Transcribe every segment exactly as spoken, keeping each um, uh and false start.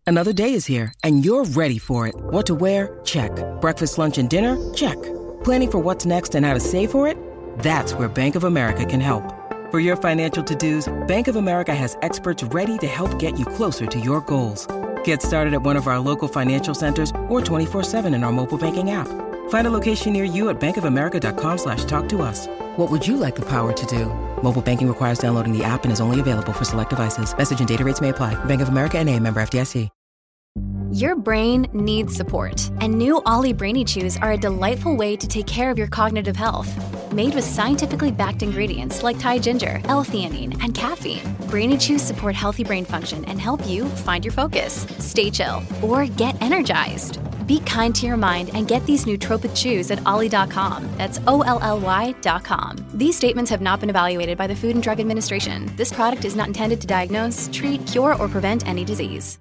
Another day is here, and you're ready for it. What to wear? Check. Breakfast, lunch, and dinner? Check. Planning for what's next and how to save for it? That's where Bank of America can help. For your financial to-dos, Bank of America has experts ready to help get you closer to your goals. Get started at one of our local financial centers or twenty-four seven in our mobile banking app. Find a location near you at bankofamerica.com slash talk to us. What would you like the power to do? Mobile banking requires downloading the app and is only available for select devices. Message and data rates may apply. Bank of America N A, member F D I C. Your brain needs support, and new Ollie Brainy Chews are a delightful way to take care of your cognitive health. Made with scientifically backed ingredients like Thai ginger, L-theanine, and caffeine, Brainy Chews support healthy brain function and help you find your focus, stay chill, or get energized. Be kind to your mind and get these nootropic chews at ollie dot com. That's O L L Y dot com. These statements have not been evaluated by the Food and Drug Administration. This product is not intended to diagnose, treat, cure, or prevent any disease.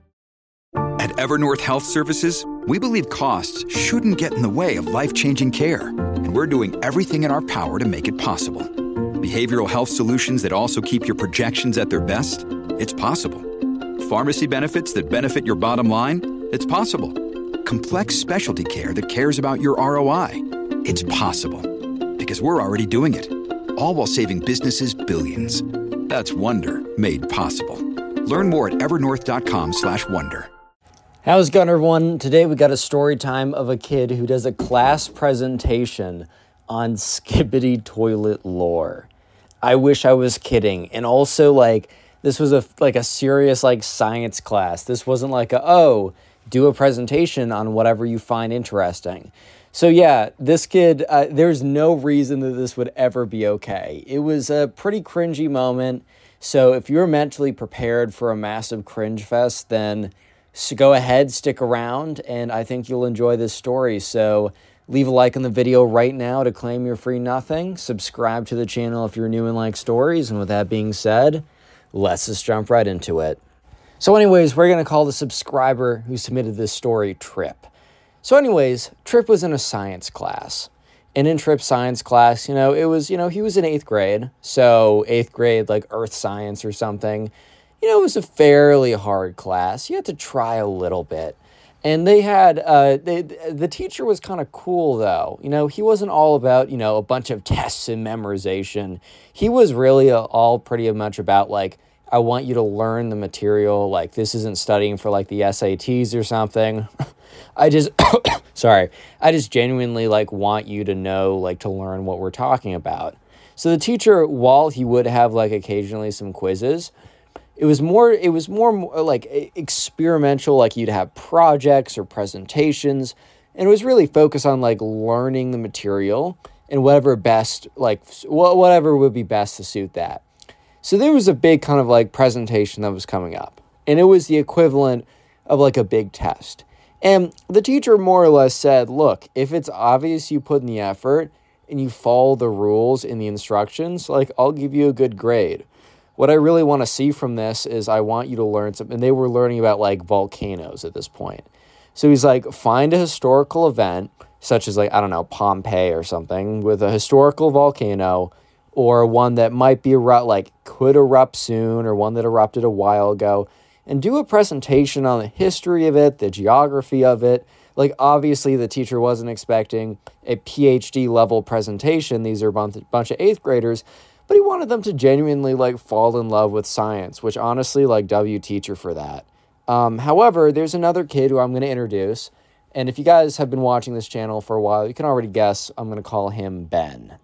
At Evernorth Health Services, we believe costs shouldn't get in the way of life-changing care, and we're doing everything in our power to make it possible. Behavioral health solutions that also keep your projections at their best? It's possible. Pharmacy benefits that benefit your bottom line? It's possible. Complex specialty care that cares about your R O I? It's possible. Because we're already doing it. All while saving businesses billions. That's Wonder made possible. Learn more at evernorth.com slash wonder. How's it going, everyone? Today we got a story time of a kid who does a class presentation on Skibidi toilet lore. I wish I was kidding. And also, like, this was a like a serious like science class. This wasn't like a, oh, do a presentation on whatever you find interesting. So yeah, this kid, uh, there's no reason that this would ever be okay. It was a pretty cringy moment. So if you're mentally prepared for a massive cringe fest, then so go ahead, stick around, and I think you'll enjoy this story. So leave a like on the video right now to claim your free nothing. Subscribe to the channel if you're new and like stories. And with that being said, let's just jump right into it. So anyways, we're going to call the subscriber who submitted this story Trip. So anyways, Trip was in a science class. And in Trip's science class, you know, it was, you know, he was in eighth grade. So eighth grade, like earth science or something. You know, it was a fairly hard class. You had to try a little bit. And they had, uh, they, the teacher was kind of cool, though. You know, he wasn't all about, you know, a bunch of tests and memorization. He was really uh, all pretty much about, like, I want you to learn the material. Like, this isn't studying for, like, the S A Ts or something. I just, sorry, I just genuinely, like, want you to know, like, to learn what we're talking about. So the teacher, while he would have, like, occasionally some quizzes, It was more, it was more like experimental, like you'd have projects or presentations, and it was really focused on like learning the material and whatever best, like whatever would be best to suit that. So there was a big kind of like presentation that was coming up, and it was the equivalent of like a big test. And the teacher more or less said, look, if it's obvious you put in the effort and you follow the rules in the instructions, like I'll give you a good grade. What I really want to see from this is I want you to learn something. And they were learning about like volcanoes at this point. So he's like, find a historical event, such as like, I don't know, Pompeii or something, with a historical volcano, or one that might be erupt, like could erupt soon, or one that erupted a while ago, and do a presentation on the history of it, the geography of it. Like, obviously, the teacher wasn't expecting a P H D level presentation. These are a bunch, bunch of eighth graders. But he wanted them to genuinely, like, fall in love with science, which honestly, like, W teacher for that. Um, however, there's another kid who I'm going to introduce. And if you guys have been watching this channel for a while, you can already guess I'm going to call him Ben.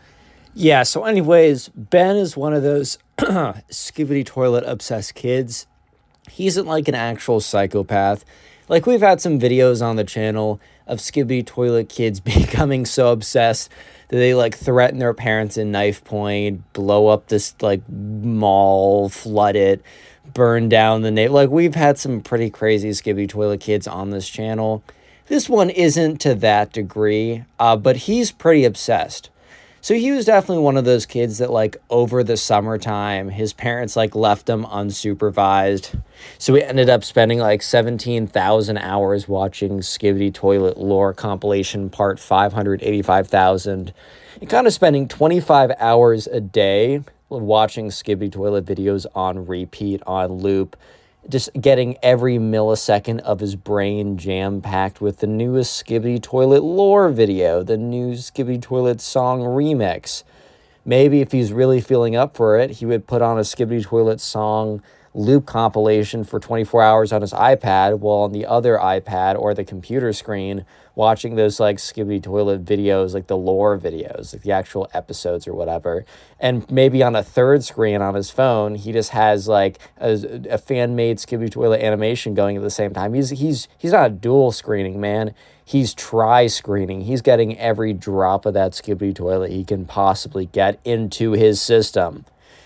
Yeah, so anyways, Ben is one of those Skibidi toilet obsessed kids. He isn't, like, an actual psychopath. Like, we've had some videos on the channel of Skibidi toilet kids becoming so obsessed that they, like, threaten their parents in knife point, blow up this, like, mall, flood it, burn down the neighborhood. Like, we've had some pretty crazy Skibidi toilet kids on this channel. This one isn't to that degree, uh, but he's pretty obsessed. So he was definitely one of those kids that, like, over the summertime, his parents, like, left him unsupervised. So we ended up spending, like, seventeen thousand hours watching Skibidi Toilet Lore Compilation Part five hundred eighty-five thousand. And kind of spending twenty-five hours a day watching Skibidi Toilet videos on repeat, on loop. just getting every millisecond of his brain jam-packed with the newest Skibidi Toilet lore video, the new Skibidi Toilet song remix. Maybe if he's really feeling up for it, he would put on a Skibidi Toilet song loop compilation for twenty-four hours on his iPad, while on the other iPad or the computer screen watching those like Skibidi Toilet videos, like the lore videos, like the actual episodes or whatever. And maybe on a third screen on his phone, he just has like a, a fan-made Skibidi Toilet animation going at the same time. He's he's he's not dual screening, man. He's tri-screening. He's getting every drop of that Skibidi Toilet he can possibly get into his system.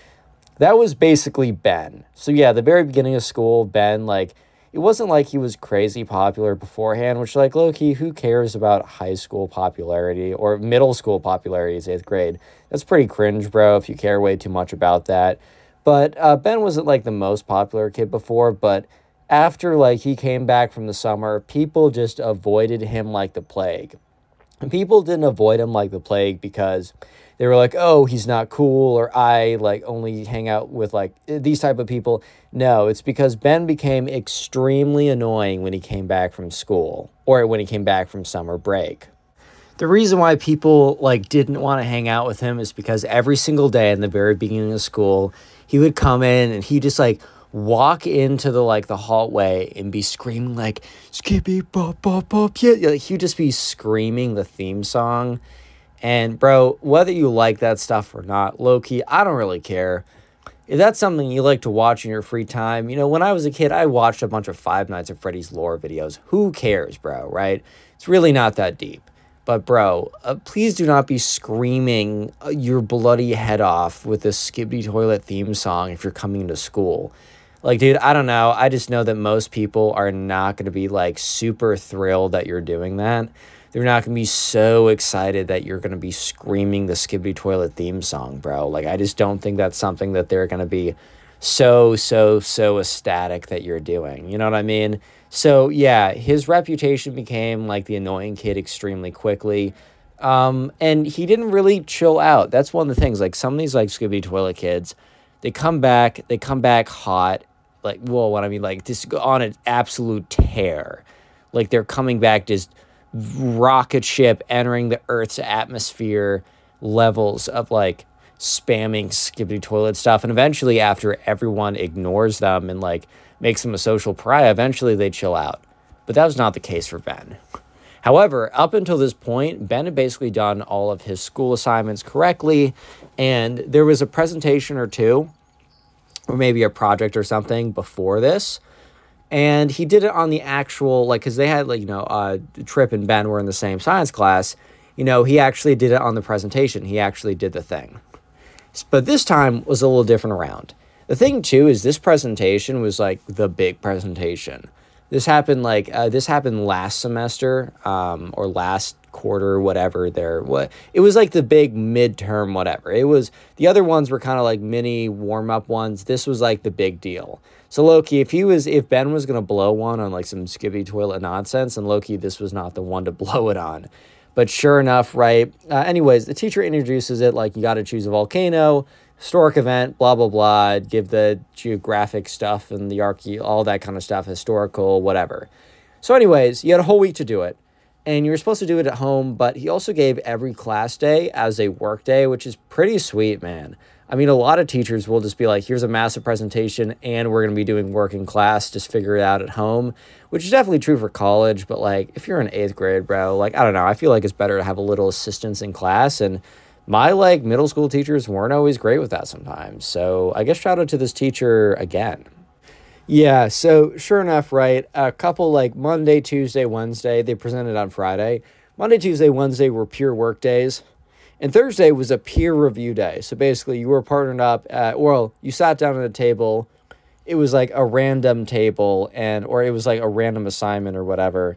That was basically Ben. So yeah, the very beginning of school, Ben, like, it wasn't like he was crazy popular beforehand, which, like, low-key, who cares about high school popularity or middle school popularity as eighth grade? That's pretty cringe, bro, if you care way too much about that. But uh, Ben wasn't, like, the most popular kid before, but after, like, he came back from the summer, people just avoided him like the plague. And people didn't avoid him like the plague because they were like, oh, he's not cool, or I, like, only hang out with, like, these type of people. No, it's because Ben became extremely annoying when he came back from school, or when he came back from summer break. The reason why people, like, didn't want to hang out with him is because every single day in the very beginning of school, he would come in and he just, like, walk into the, like, the hallway and be screaming, like, Skippy, bop, bop, bop, yeah. Like, he would just be screaming the theme song. And, bro, whether you like that stuff or not, low-key, I don't really care. If that's something you like to watch in your free time, you know, when I was a kid, I watched a bunch of Five Nights at Freddy's lore videos. Who cares, bro, right? It's really not that deep. But, bro, uh, please do not be screaming uh, your bloody head off with this Skibidi Toilet theme song if you're coming to school. Like, dude, I don't know. I just know that most people are not going to be, like, super thrilled that you're doing that. They're not going to be so excited that you're going to be screaming the Skibidi Toilet theme song, bro. Like, I just don't think that's something that they're going to be so, so, so ecstatic that you're doing. You know what I mean? So, yeah, his reputation became, like, the annoying kid extremely quickly. Um, and he didn't really chill out. That's one of the things. Like, some of these, like, Skibidi Toilet kids, they come back, they come back hot. Like, well, what I mean, like, just on an absolute tear. Like, they're coming back just rocket ship entering the Earth's atmosphere levels of, like, spamming Skibidi Toilet stuff. And eventually, after everyone ignores them and, like, makes them a social pariah, eventually they chill out. But that was not the case for Ben. However, up until this point, Ben had basically done all of his school assignments correctly, and there was a presentation or two, or maybe a project or something before this. And he did it on the actual, like, because they had, like, you know, uh, Trip and Ben were in the same science class. You know, he actually did it on the presentation. He actually did the thing. But this time was a little different around. The thing, too, is this presentation was, like, the big presentation. This happened, like, uh, this happened last semester, um, or last quarter, whatever. There, what it was like the big midterm, whatever. It was, the other ones were kind of like mini warm-up ones. This was, like, the big deal. So, low-key, if he was, if Ben was going to blow one on, like, some Skibidi Toilet nonsense, and low-key, this was not the one to blow it on. But sure enough, right? Uh, anyways, the teacher introduces it like, you got to choose a volcano, historic event, blah, blah, blah, give the geographic stuff and the archae, all that kind of stuff, historical, whatever. So, anyways, you had a whole week to do it. And you were supposed to do it at home, but he also gave every class day as a work day, which is pretty sweet, man. I mean, a lot of teachers will just be like, here's a massive presentation, and we're going to be doing work in class, just figure it out at home, which is definitely true for college. But, like, if you're in eighth grade, bro, like, I don't know, I feel like it's better to have a little assistance in class. And my, like, middle school teachers weren't always great with that sometimes. So I guess shout out to this teacher again. Yeah, so sure enough, right, a couple, like, Monday, Tuesday, Wednesday, they presented on Friday. Monday, Tuesday, Wednesday were pure work days. And Thursday was a peer review day. So basically, you were partnered up at, well, you sat down at a table. It was like a random table, and or it was like a random assignment or whatever.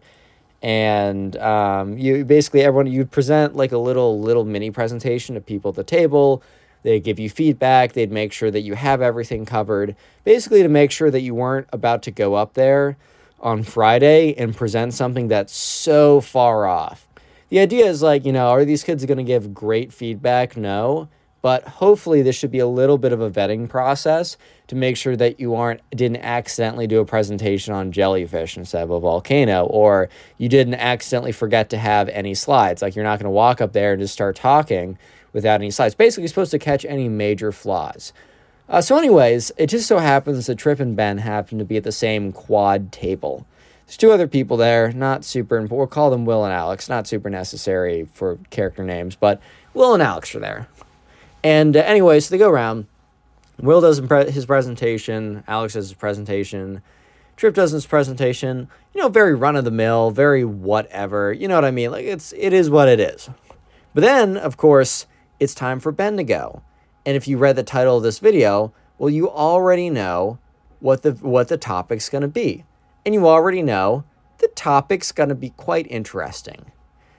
And um, you basically, everyone, you'd present like a little, little mini presentation to people at the table. They'd give you feedback. They'd make sure that you have everything covered. Basically, to make sure that you weren't about to go up there on Friday and present something that's so far off. The idea is like, you know, are these kids going to give great feedback? No. but hopefully this should be a little bit of a vetting process to make sure that you aren't didn't accidentally do a presentation on jellyfish instead of a volcano, or you didn't accidentally forget to have any slides. Like, you're not going to walk up there and just start talking without any slides. Basically, you're supposed to catch any major flaws. Uh, so anyways, it just so happens that Trip and Ben happen to be at the same quad table. There's two other people there, not super important. We'll call them Will and Alex, not super necessary for character names, but Will and Alex are there. And uh, anyway, so they go around. Will does his presentation. Alex does his presentation. Trip does his presentation. You know, very run-of-the-mill, very whatever. You know what I mean? Like, it's, it is what it is. But then, of course, it's time for Ben to go. And if you read the title of this video, well, you already know what the what the topic's going to be. And you already know the topic's going to be quite interesting.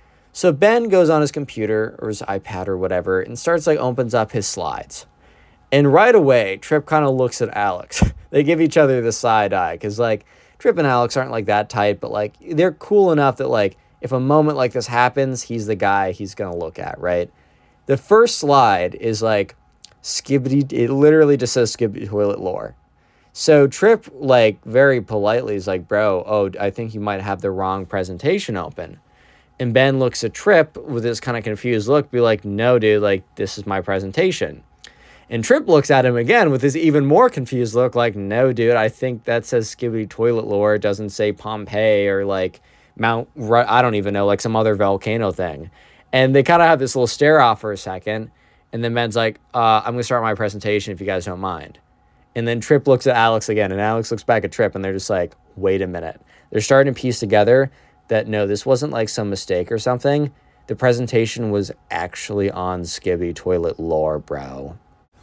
So Ben goes on his computer or his iPad or whatever and starts, like, opens up his slides. And right away, Trip kind of looks at Alex. They give each other the side eye because, like, Trip and Alex aren't, like, that tight, but, like, they're cool enough that, like, if a moment like this happens, he's the guy he's going to look at, right? The first slide is, like, Skibidi, it literally just says Skibidi Toilet Lore. So Trip, like, very politely is like, bro, oh, I think you might have the wrong presentation open. And Ben looks at Trip with this kind of confused look, be like, no, dude, like, this is my presentation. And Trip looks at him again with this even more confused look, like, no, dude, I think that says Skibidi Toilet Lore. It doesn't say Pompeii or, like, Mount, I don't even know, like, some other volcano thing. And they kind of have this little stare off for a second. And then Ben's like, uh, I'm going to start my presentation if you guys don't mind. And then Trip looks at Alex again, and Alex looks back at Trip, and they're just like, wait a minute. They're starting to piece together that, no, this wasn't like some mistake or something. The presentation was actually on Skibidi Toilet Lore, bro.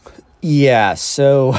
Yeah, so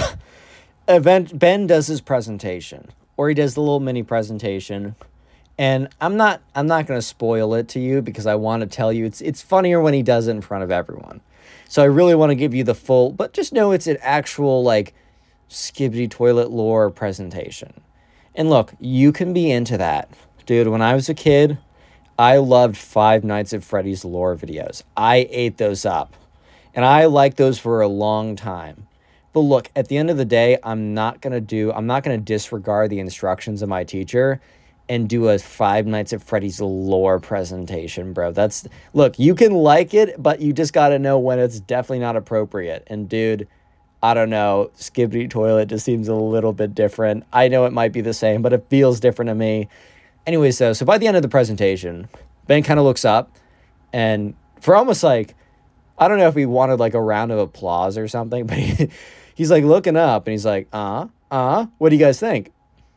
event, Ben does his presentation, or he does the little mini presentation, and I'm not I'm not going to spoil it to you because I want to tell you it's it's funnier when he does it in front of everyone. So I really want to give you the full, but just know it's an actual, like, Skibidi Toilet Lore presentation. And look, you can be into that. Dude, when I was a kid, I loved Five Nights at Freddy's lore videos. I ate those up. And I liked those for a long time. But look, at the end of the day, I'm not going to do, I'm not going to disregard the instructions of my teacher and do a Five Nights at Freddy's lore presentation, bro. That's, look, you can like it, but you just got to know when it's definitely not appropriate. And dude, I don't know, Skibidi Toilet just seems a little bit different. I know it might be the same, but it feels different to me. Anyway, so, so by the end of the presentation, Ben kind of looks up, and for almost like, I don't know if he wanted like a round of applause or something, but he, he's like looking up, and he's like, uh, uh, what do you guys think?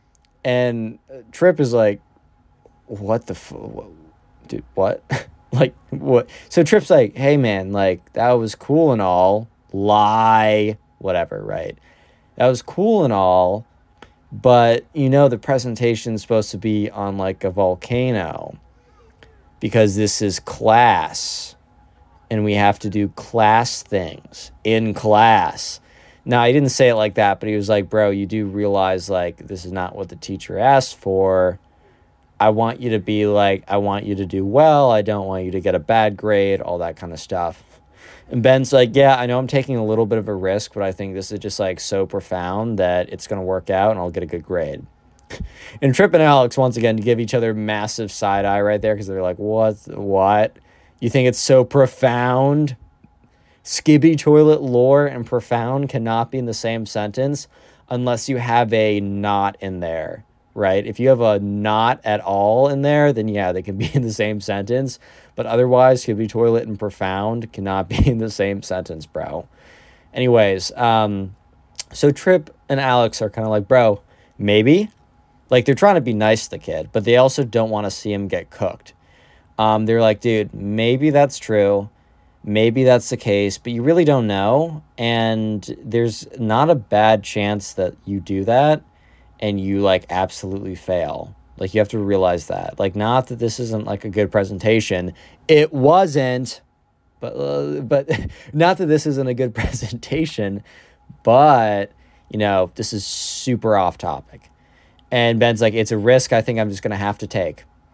And Trip is like, what the f- what? Dude, what? Like, what? So Trip's like, hey, man, like, that was cool and all. Lie. Whatever, right? That was cool and all. But, you know, the presentation's supposed to be on, like, a volcano. Because this is class. And we have to do class things in class. Now, I didn't say it like that, but he was like, bro, you do realize, like, this is not what the teacher asked for. I want you to be like, I want you to do well. I don't want you to get a bad grade, all that kind of stuff. And Ben's like, yeah, I know I'm taking a little bit of a risk, but I think this is just, like, so profound that it's going to work out and I'll get a good grade. And Trip and Alex, once again, give each other massive side eye right there because they're like, what? What? You think it's so profound? Skibidi Toilet Lore and profound cannot be in the same sentence unless you have a not in there, right? If you have a not at all in there, then yeah, they can be in the same sentence. But otherwise, Skibidi Toilet and profound cannot be in the same sentence, bro. Anyways, um, so Trip and Alex are kind of like, bro, maybe. Like, they're trying to be nice to the kid, but they also don't want to see him get cooked. Um, they're like, dude, maybe that's true. Maybe that's the case, but you really don't know. And there's not a bad chance that you do that and you, like, absolutely fail. Like, you have to realize that. Like, not that this isn't, like, a good presentation. It wasn't, but, uh, but not that this isn't a good presentation, but, you know, this is super off topic. And Ben's like, it's a risk I think I'm just going to have to take.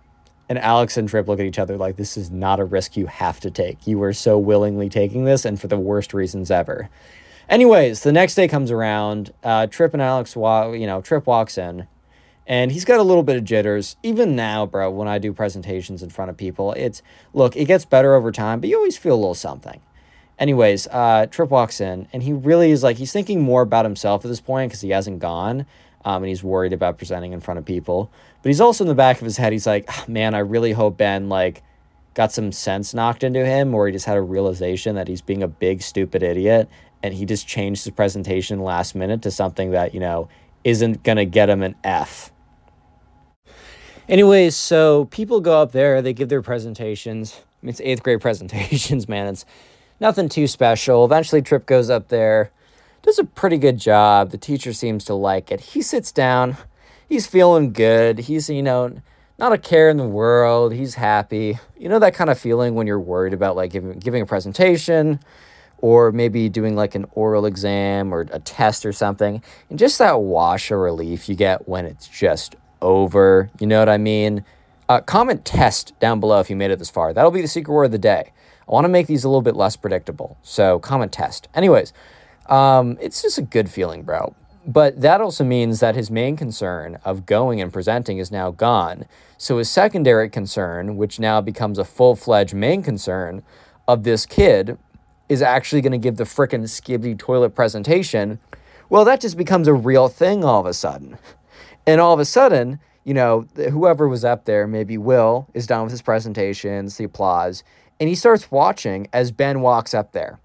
And Alex and Trip look at each other like, this is not a risk you have to take. You are so willingly taking this, and for the worst reasons ever. Anyways, the next day comes around. Uh, Trip and Alex, wa- you know, Trip walks in, and he's got a little bit of jitters. Even now, bro, when I do presentations in front of people, it's, look, it gets better over time, but you always feel a little something. Anyways, uh, Trip walks in, and he really is like, he's thinking more about himself at this point because he hasn't gone, um, and he's worried about presenting in front of people. But he's also in the back of his head, he's like, oh, man, I really hope Ben, like, got some sense knocked into him, or he just had a realization that he's being a big, stupid idiot, and he just changed his presentation last minute to something that, you know, isn't going to get him an F. Anyways, so people go up there, they give their presentations. I mean, it's eighth grade presentations, man. It's nothing too special. Eventually, Trip goes up there, does a pretty good job. The teacher seems to like it. He sits down. He's feeling good. He's, you know, not a care in the world. He's happy. You know that kind of feeling when you're worried about, like, giving, giving a presentation or maybe doing, like, an oral exam or a test or something. And just that wash of relief you get when it's just over. You know what I mean? Uh, comment test down below if you made it this far. That'll be the secret word of the day. I want to make these a little bit less predictable. So comment test. Anyways, um, it's just a good feeling, bro. But that also means that his main concern of going and presenting is now gone. So his secondary concern, which now becomes a full-fledged main concern of this kid, is actually going to give the frickin' Skibidi Toilet presentation. Well, that just becomes a real thing all of a sudden. And all of a sudden, you know, whoever was up there, maybe Will, is done with his presentations, the applause, and he starts watching as Ben walks up there.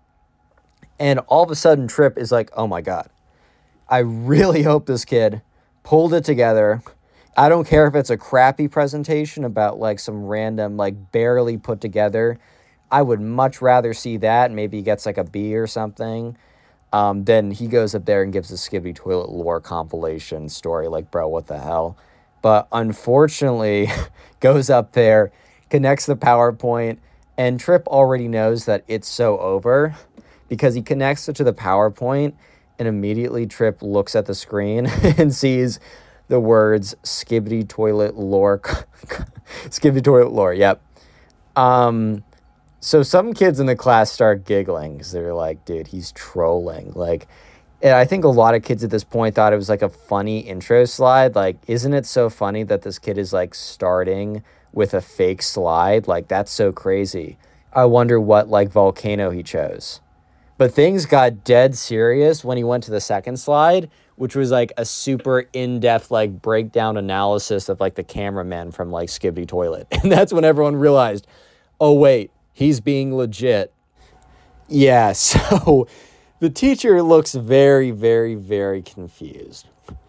And all of a sudden, Trip is like, oh my God, I really hope this kid pulled it together. I don't care if it's a crappy presentation about like some random, like barely put together. I would much rather see that. Maybe he gets like a B or something. Um, then he goes up there and gives the Skibidi Toilet lore compilation story. Like, bro, what the hell? But unfortunately, goes up there, connects the PowerPoint, and Trip already knows that it's so over because he connects it to the PowerPoint, and immediately Trip looks at the screen and sees the words Skibidi Toilet lore. Skibidi Toilet lore, yep. Um... So some kids in the class start giggling because they're like, dude, he's trolling. Like, and I think a lot of kids at this point thought it was like a funny intro slide. Like, isn't it so funny that this kid is like starting with a fake slide? Like, that's so crazy. I wonder what like volcano he chose. But things got dead serious when he went to the second slide, which was like a super in-depth like breakdown analysis of like the cameraman from like Skibidi Toilet. And that's when everyone realized, oh, wait. He's being legit. Yeah, so the teacher looks very, very, very confused.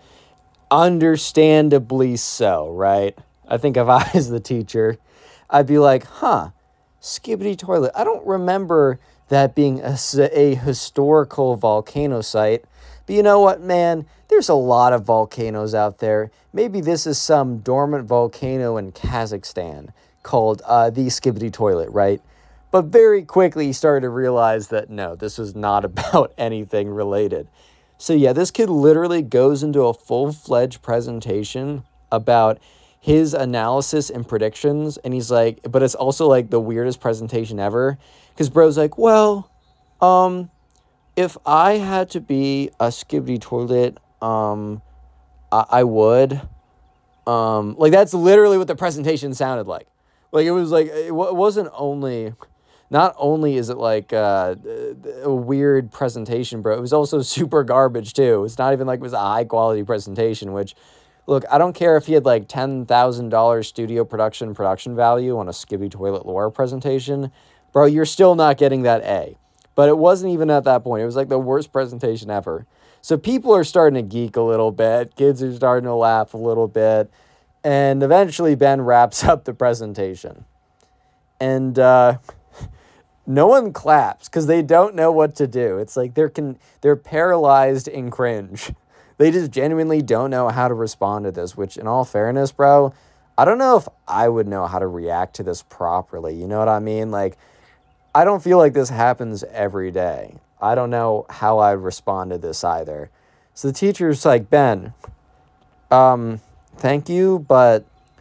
Understandably so, right? I think if I was the teacher, I'd be like, huh, Skibidi Toilet. I don't remember that being a, a historical volcano site. But you know what, man? There's a lot of volcanoes out there. Maybe this is some dormant volcano in Kazakhstan called uh, the Skibidi Toilet, right? But very quickly he started to realize that, no, this was not about anything related. So yeah, this kid literally goes into a full-fledged presentation about his analysis and predictions. And he's like, but it's also like the weirdest presentation ever. Because bro's like, well, um, if I had to be a Skibidi Toilet, um, I, I would. Um, like that's literally what the presentation sounded like. Like it was like, it, w- it wasn't only... Not only is it like uh, a weird presentation, bro, it was also super garbage too. It's not even like it was a high quality presentation, which, look, I don't care if he had like ten thousand dollars studio production production value on a Skibidi Toilet lore presentation. Bro, you're still not getting that A. But it wasn't even at that point. It was like the worst presentation ever. So people are starting to geek a little bit. Kids are starting to laugh a little bit. And eventually Ben wraps up the presentation. And, uh... no one claps because they don't know what to do. It's like they're con- they're paralyzed in cringe. They just genuinely don't know how to respond to this, which in all fairness, bro, I don't know if I would know how to react to this properly. You know what I mean? Like, I don't feel like this happens every day. I don't know how I'd respond to this either. So the teacher's like, Ben, um, thank you, but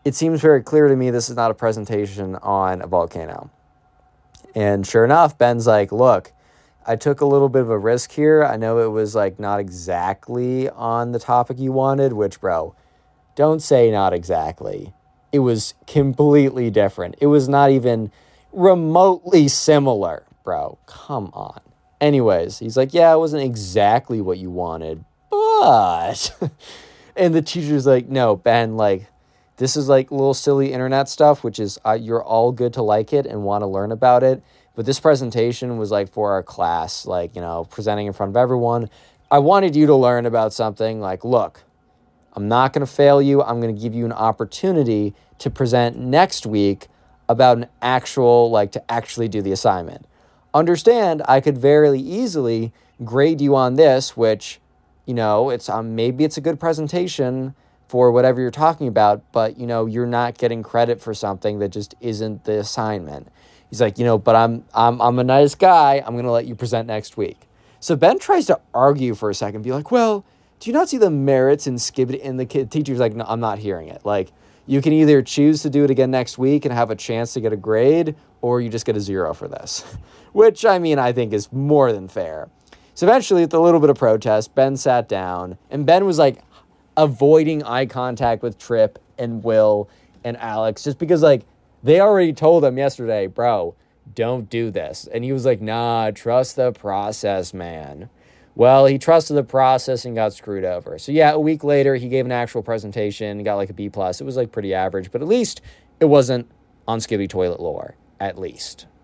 it seems very clear to me this is not a presentation on a volcano. And sure enough, Ben's like, look, I took a little bit of a risk here. I know it was like not exactly on the topic you wanted, which, bro, don't say not exactly. It was completely different. It was not even remotely similar, bro. Come on. Anyways, he's like, yeah, it wasn't exactly what you wanted, but... And the teacher's like, no, Ben, like, this is like little silly internet stuff, which is uh, you're all good to like it and want to learn about it. But this presentation was like for our class, like, you know, presenting in front of everyone. I wanted you to learn about something like, look, I'm not going to fail you. I'm going to give you an opportunity to present next week about an actual, like, to actually do the assignment. Understand, I could very easily grade you on this, which, you know, it's um, maybe it's a good presentation for whatever you're talking about, but, you know, you're not getting credit for something that just isn't the assignment. He's like, you know, but I'm I'm I'm a nice guy. I'm going to let you present next week. So Ben tries to argue for a second, be like, well, do you not see the merits in Skibidi? And the kid, teacher's like, no, I'm not hearing it. Like, you can either choose to do it again next week and have a chance to get a grade, or you just get a zero for this, which, I mean, I think is more than fair. So eventually, with a little bit of protest, Ben sat down, and Ben was like avoiding eye contact with Trip and Will and Alex just because, like, they already told him yesterday, bro, don't do this. And he was like, nah, trust the process, man. Well, he trusted the process and got screwed over. So yeah, a week later, he gave an actual presentation, got like a B plus. It was like pretty average, but at least it wasn't on Skibidi Toilet Lore, at least.